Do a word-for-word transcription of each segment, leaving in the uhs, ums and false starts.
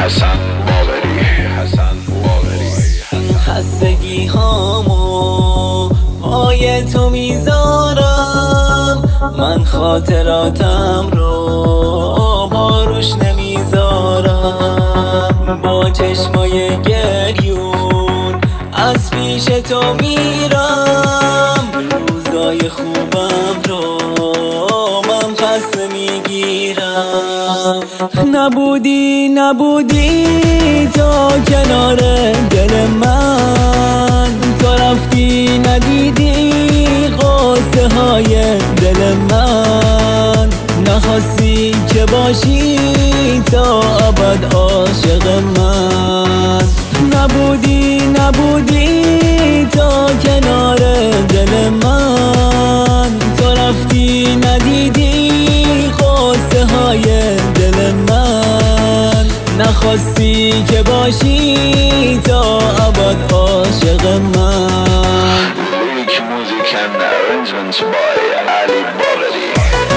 حسن باقری حسن باقری خستگی هامو پای تو میذارم، من خاطراتم رو باروش نمیذارم. با چشمای گریون از پیش تو میرم، روزای خوبم رو من پس نمیگیرم. نبودی نبودی تا کنار دل من، تو رفتی ندیدی قصه های دل من. نخواستی که باشی تا ابد عاشق من. نبودی نبودی تا کنار دل من، تو رفتی ندیدی قصه های دل من. نخواستی که باشی تا ابد عاشق من. لیریک موزیک and arrangements by علی باقری.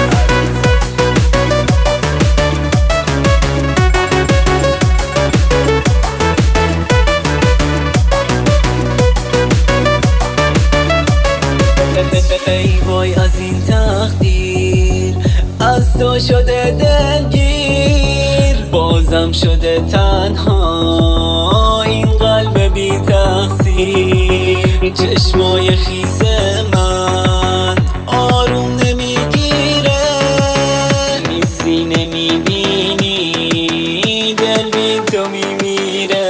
ای وای از این تقدیر، از تو شده دلگیر، بازم شده تنها این قلب بی تقصیر. چشمای خیس من آروم نمیگیره، نیستی نمیبینی دل بی تو میمیره.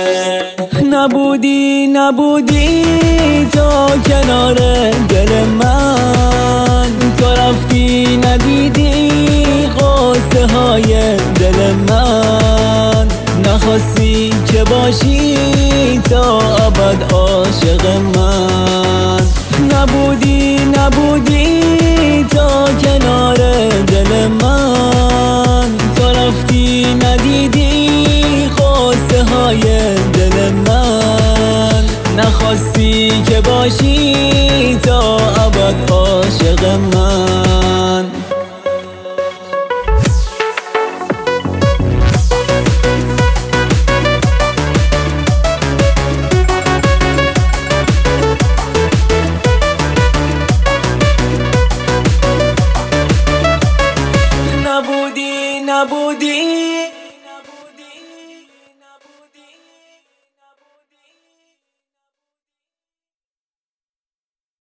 نبودی نبودی تا کنار دل من، تو رفتی ندیدی قصه های دل من. نخواستی که باشی تا ابد عاشق من. نبودی نبودی تا کنار دل من، تو رفتی ندیدی قصه های دل من. نخواستی که باشی تا ابد عاشق من. نبودی نبودی